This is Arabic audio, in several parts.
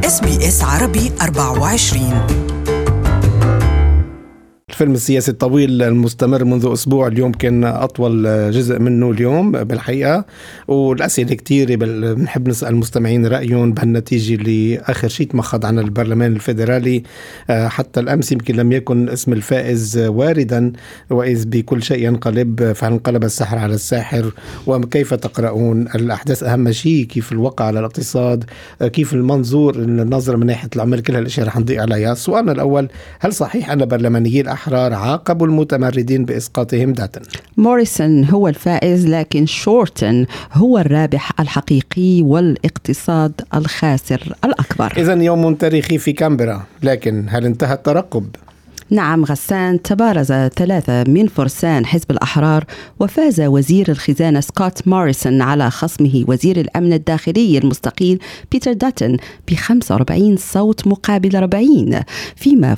SBS عربي 24. الفيلم السياسي الطويل المستمر منذ أسبوع، اليوم كان أطول جزء منه اليوم بالحقيقة، والأسئلة كتير بنحب نسأل المستمعين رأيهم بهالنتيجة اللي آخر شيء تمخض عن البرلمان الفيدرالي. حتى الأمس يمكن لم يكن اسم الفائز واردا، وإذ بكل شيء ينقلب، فهل انقلب السحر على الساحر؟ وكيف تقرؤون الأحداث؟ أهم شيء كيف الوقع على الاقتصاد، كيف المنظور النظرة من ناحية العمل، كل هالأشياء رح نضيء عليها. سؤالنا الأول: هل صحيح أن برلمانيي الأحرار عاقبوا المتمردين بإسقاطهم داتن؟ موريسون هو الفائز، لكن شورتن هو الرابح الحقيقي والاقتصاد الخاسر الأكبر. إذن يوم تاريخي في كامبرا، لكن هل انتهى الترقب؟ نعم غسان، تبارز 3 من فرسان حزب الأحرار وفاز وزير الخزانة سكوت موريسون على خصمه وزير الأمن الداخلي المستقيل بيتر داتن ب45 صوت مقابل 40، فيما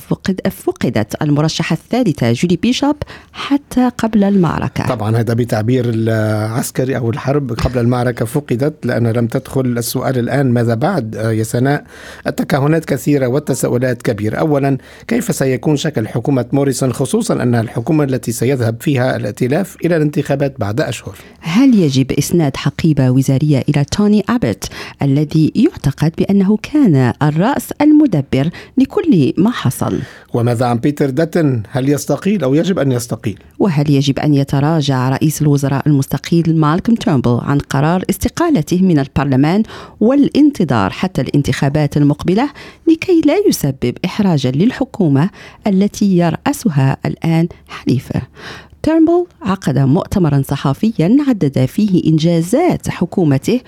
فقدت المرشحة الثالثة جولي بيشوب حتى قبل المعركة. طبعا هذا بتعبير العسكري أو الحرب قبل المعركة فقدت، لأن لم تدخل. السؤال الآن: ماذا بعد يا سناء؟ التكهنات كثيرة والتساؤلات كبيرة. أولا، كيف سيكون شكل حكومة موريسون، خصوصا أنها الحكومة التي سيذهب فيها الائتلاف إلى الانتخابات بعد أشهر؟ هل يجب إسناد حقيبة وزارية إلى توني أبت الذي يعتقد بأنه كان الرأس المدبر لكل ما حصل؟ وماذا عن بيتر داتن؟ هل يستقيل أو يجب أن يستقيل؟ وهل يجب أن يتراجع رئيس الوزراء المستقيل مالكوم تيرنبل عن قرار استقالته من البرلمان والانتظار حتى الانتخابات المقبلة لكي لا يسبب إحراجا للحكومة التي يرأسها الآن حليفه؟ تيرنبل عقد مؤتمرا صحفيا عدد فيه إنجازات حكومته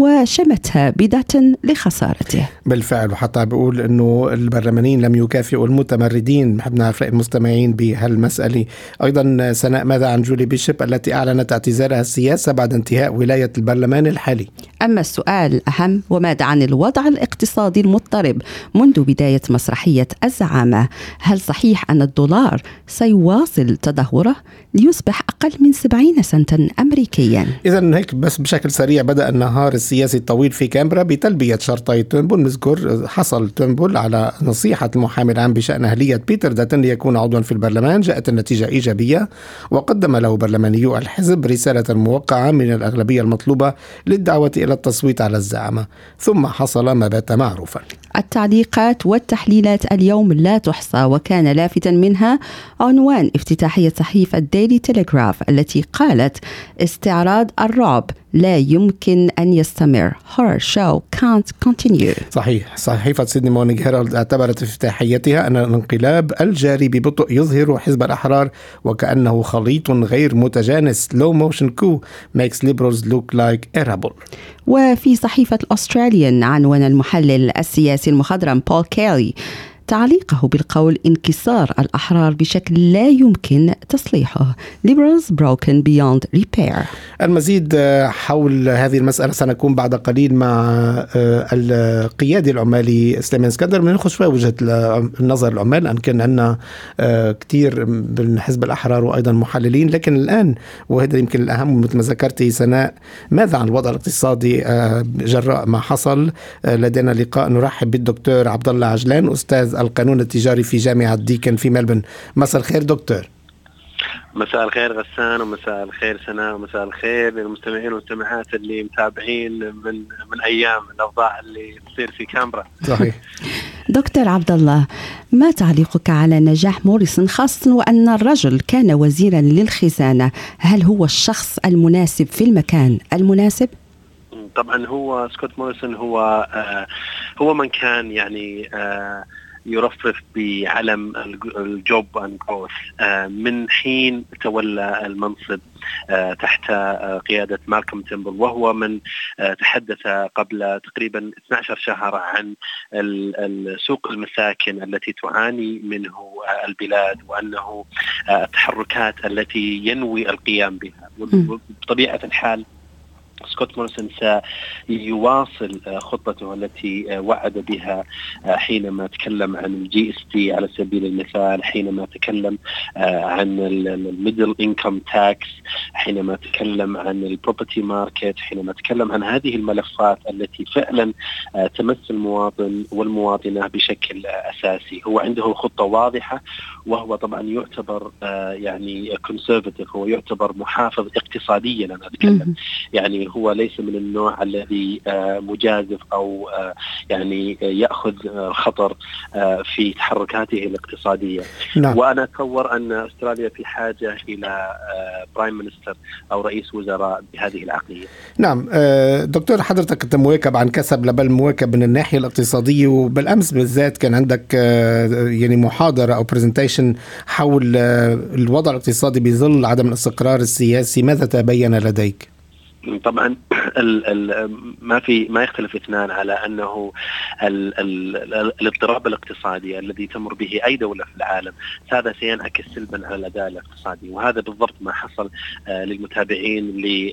وشمتها بداتن لخسارته. بالفعل، وحتى بيقول أنه البرلمانيين لم يكافئوا المتمردين. نحب نعرف رأي المستمعين بهالمسألة. أيضا سناء، ماذا عن جولي بيشوب التي أعلنت اعتزالها السياسة بعد انتهاء ولاية البرلمان الحالي؟ أما السؤال الأهم: وماذا عن الوضع الاقتصادي المضطرب منذ بداية مسرحية الزعامة؟ هل صحيح أن الدولار سيواصل تدهوره ليصبح أقل من 70 سنتا أمريكيا؟ إذن هيك بس بشكل سريع، بدأ النهار السياسي الطويل في كامبرا بتلبية شرطي تيرنبل. نذكر حصل تيرنبل على نصيحة المحامي العام بشأن أهلية بيتر داتن ليكون عضوا في البرلمان. جاءت النتيجة إيجابية، وقدم له برلمانيو الحزب رسالة موقعة من الأغلبية المطلوبة للدعوة إلى التصويت على الزعامة، ثم حصل ما بات معروفا. التعليقات والتحليلات اليوم لا تحصى، وكان لافتا منها عنوان افتتاحية صحيفة ديلي تيليغراف التي قالت: استعراض الرعب لا يمكن أن يستمر. Horror show can't continue. صحيح. صحيفة سيدني مورنينج هيرالد اعتبرت افتتاحيتها أن الانقلاب الجاري ببطء يظهر حزب الأحرار وكأنه خليط غير متجانس. Low motion coup makes liberals look like Arable. وفي صحيفة الأستراليان عنوان المحلل السياسي المخضرم بول كيلي تعليقه بالقول: انكسار الأحرار بشكل لا يمكن تصليحه. Liberals broken beyond repair. المزيد حول هذه المسألة سنكون بعد قليل مع القيادي العمالي سليمان اسكندر. من نخش في وجهة النظر العمال، أن كان عندنا كتير من حزب الأحرار وأيضا محللين، لكن الآن وهذا يمكن الأهم مثل ما ذكرتي سناء: ماذا عن الوضع الاقتصادي جراء ما حصل؟ لدينا لقاء نرحب بالدكتور عبد الله عجلان، أستاذ القانون التجاري في جامعة ديكن في ملبن. مساء الخير دكتور. مساء الخير غسان، ومساء الخير سناء، ومساء الخير للمستمعين والمستمعات اللي متابعين من أيام الأوضاع اللي تصير في كامبرا. صحيح. دكتور عبد الله، ما تعليقك على نجاح موريسون، خاصة وأن الرجل كان وزيرا للخزانة؟ هل هو الشخص المناسب في المكان المناسب؟ طبعا هو سكوت موريسون هو من كان يعني يرفرف بعلم الجوب اند جروث من حين تولى المنصب تحت قيادة مالكوم تيرنبل، وهو من تحدث قبل تقريبا 12 شهر عن سوق المساكن التي تعاني منه البلاد، وأنه التحركات التي ينوي القيام بها. وبطبيعة الحال سكوت موريسون سيواصل خطته التي وعد بها حينما تكلم عن الGST على سبيل المثال، حينما تكلم عن الميدل انكم تاكس، حينما تكلم عن البروبرتي ماركت، حينما تكلم عن هذه الملفات التي فعلا تمس المواطن والمواطنة بشكل أساسي. هو عنده خطة واضحة، وهو طبعا يعتبر يعني كونسيرفتيف، هو يعتبر محافظ اقتصاديا. أنا أتكلم يعني هو ليس من النوع الذي مجازف أو يعني يأخذ خطر في تحركاته الاقتصادية. نعم. وأنا أتصور أن أستراليا في حاجة إلى برايم مينستر أو رئيس وزراء بهذه العقلية. نعم دكتور، حضرتك كنت مواكب عن كسب لبل مواكب من الناحية الاقتصادية، وبالأمس بالذات كان عندك يعني محاضرة أو برزنتيشن حول الوضع الاقتصادي بظل عدم الاستقرار السياسي. ماذا تبين لديك؟ طبعا ما يختلف اثنان على أنه الاضطراب الاقتصادي الذي تمر به أي دولة في العالم هذا سينعكس سلبا على الأداء الاقتصادي، وهذا بالضبط ما حصل للمتابعين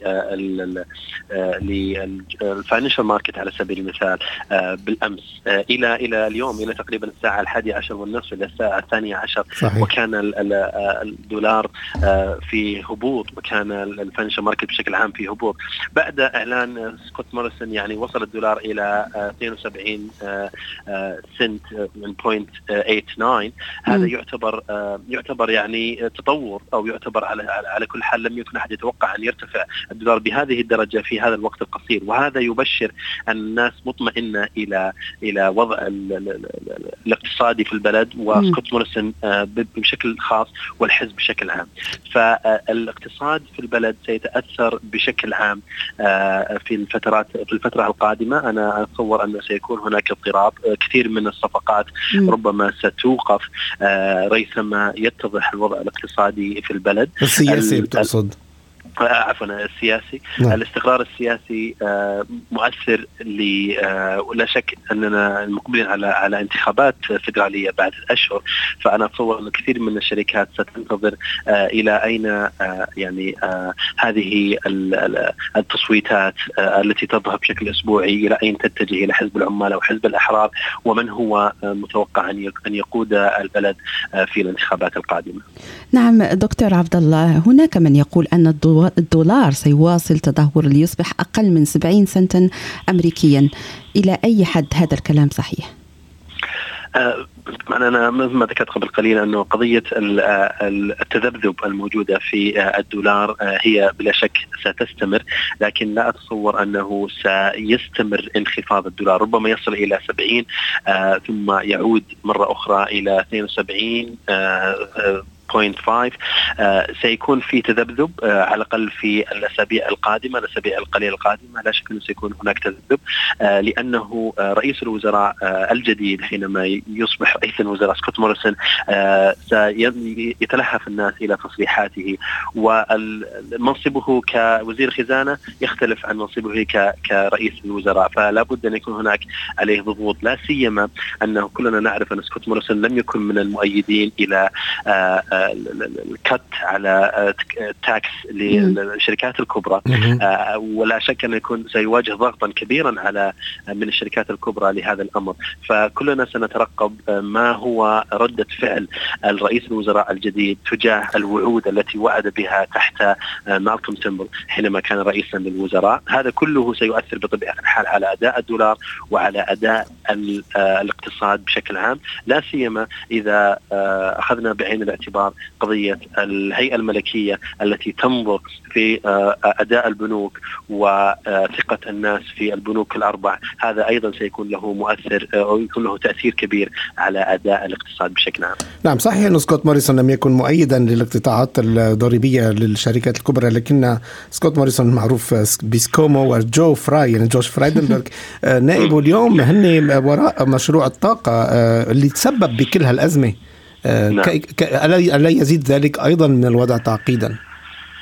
للفاينانشال ماركت على سبيل المثال بالأمس إلى اليوم، إلى تقريبا الساعة 11:30 إلى الساعة 12. صحيح. وكان الدولار في هبوط، وكان الفاينانشال ماركت بشكل عام في هبوط. بعد إعلان سكوت موريسون يعني وصل الدولار إلى 72 سنت من 0.89. هذا يعتبر يعني تطور، أو يعتبر على كل حال لم يكن أحد يتوقع أن يرتفع الدولار بهذه الدرجة في هذا الوقت القصير. وهذا يبشر أن الناس مطمئنة إلى وضع الاقتصادي في البلد، وسكوت موريسون بشكل خاص والحزب بشكل عام. فالاقتصاد في البلد سيتأثر بشكل عام في الفترة القادمة. أنا أتصور أنه سيكون هناك اضطراب، كثير من الصفقات ربما ستوقف ريثما يتضح الوضع الاقتصادي في البلد السياسي بتقصد؟ عفوا السياسي. الاستقرار السياسي مؤثر ولا شك أننا مقبلين على انتخابات فيدرالية بعد أشهر. فأنا أتصور أن كثير من الشركات ستنتظر إلى أين يعني هذه التصويتات التي تظهر بشكل أسبوعي إلى أين تتجه، إلى حزب العمال أو حزب الأحرار، ومن هو متوقع أن يقود البلد في الانتخابات القادمة. نعم دكتور عبد الله، هناك من يقول أن الدولار سيواصل تدهور ليصبح أقل من 70 سنتا أمريكيا. إلى أي حد هذا الكلام صحيح؟ أنا مثل ما ذكرت قبل قليل أنه قضية التذبذب الموجودة في الدولار هي بلا شك ستستمر، لكن لا أتصور أنه سيستمر انخفاض الدولار. ربما يصل إلى 70 ثم يعود مرة أخرى إلى 72.5. سيكون في تذبذب على الأقل في الأسابيع القليلة القادمة. لا شك أنه سيكون هناك تذبذب، لأنه رئيس الوزراء الجديد حينما يصبح رئيس الوزراء سكوت موريسون يتلهف الناس إلى تصريحاته، ومنصبه كوزير خزانة يختلف عن منصبه كرئيس الوزراء. فلا بد أن يكون هناك عليه ضغوط، لا سيما أنه كلنا نعرف أن سكوت موريسون لم يكن من المؤيدين إلى الكت على تاكس للشركات الكبرى، ولا شك أن يكون سيواجه ضغطا كبيرا من الشركات الكبرى لهذا الأمر. فكلنا سنترقب ما هو ردة فعل الرئيس الوزراء الجديد تجاه الوعود التي وعد بها تحت مالكوم تيرنبل حينما كان رئيسا للوزراء. هذا كله سيؤثر بطبيعة الحال على أداء الدولار وعلى أداء الاقتصاد بشكل عام، لا سيما إذا أخذنا بعين الاعتبار قضية الهيئة الملكية التي تنظر في أداء البنوك وثقة الناس في البنوك الأربع. هذا أيضا سيكون له مؤثر أو يكون له تأثير كبير على أداء الاقتصاد بشكل عام. نعم صحيح أن سكوت موريسون لم يكن مؤيدا للاقتطاعات الضريبية للشركات الكبرى، لكن سكوت موريسون معروف بسكومو وجو فراي، يعني جوش فرايدنبرغ نائبه اليوم هن وراء مشروع الطاقة اللي تسبب بكل هالأزمة. ألا يزيد ذلك أيضا من الوضع تعقيدا؟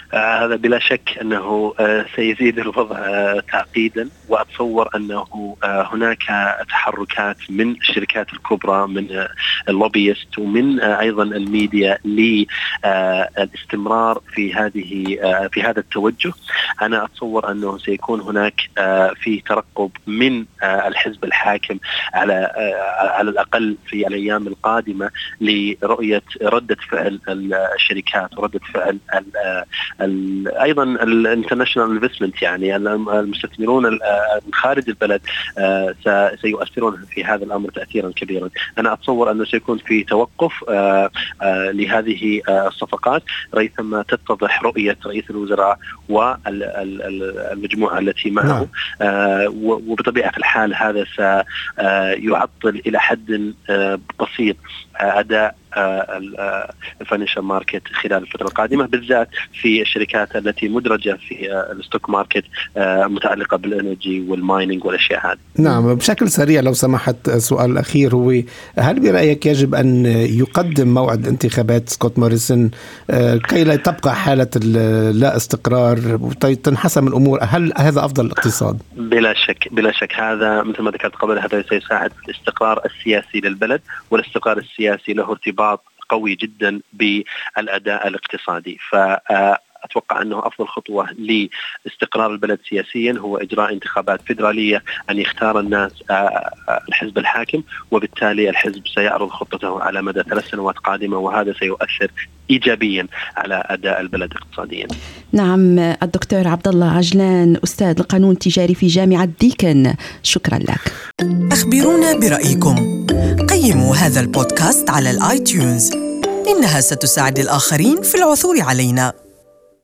هذا بلا شك أنه سيزيد الوضع تعقيدا، وأتصور أنه هناك تحركات من الشركات الكبرى، من اللوبيست، ومن أيضا الميديا للاستمرار في هذا التوجه. أنا أتصور أنه سيكون هناك في ترقب من الحزب الحاكم على الأقل في الأيام القادمة لرؤية ردة فعل الشركات وردة فعل أيضا الانترناشنال انفستمنت، يعني المستثمرون من خارج البلد سيؤثرون في هذا الأمر تأثيرا كبيرا. أنا أتصور أنه سيكون في توقف لهذه الصفقات ريثما تتضح رؤية رئيس الوزراء والمجموعة التي معه. وبطبيعة الحال هذا سيعطل إلى حد بسيط أداء الفاينانشال ماركت خلال الفترة القادمة، بالذات في الشركات التي مدرجة في الستوك ماركت متعلقة بالانرجي والمايننج والأشياء هذه. نعم، بشكل سريع لو سمحت، السؤال الأخير هو: هل برأيك يجب أن يقدم موعد انتخابات سكوت موريسون كي لا تبقى حالة لا استقرار وتنحسم الأمور؟ هل هذا أفضل الاقتصاد؟ بلا شك هذا مثل ما ذكرت قبل، هذا سيساعد في الاستقرار السياسي للبلد، والاستقرار السياسي له ارتباط قوي جدا بالأداء الاقتصادي. أتوقع أنه أفضل خطوة لاستقرار البلد سياسيا هو إجراء انتخابات فيدرالية، أن يختار الناس الحزب الحاكم، وبالتالي الحزب سيعرض خطته على مدى 3 سنوات قادمة، وهذا سيؤثر إيجابيا على أداء البلد اقتصاديا. نعم، الدكتور عبد الله عجلان، أستاذ القانون التجاري في جامعة ديكن، شكرا لك. أخبرونا برأيكم، قيموا هذا البودكاست على الآيتيونز، إنها ستساعد الآخرين في العثور علينا.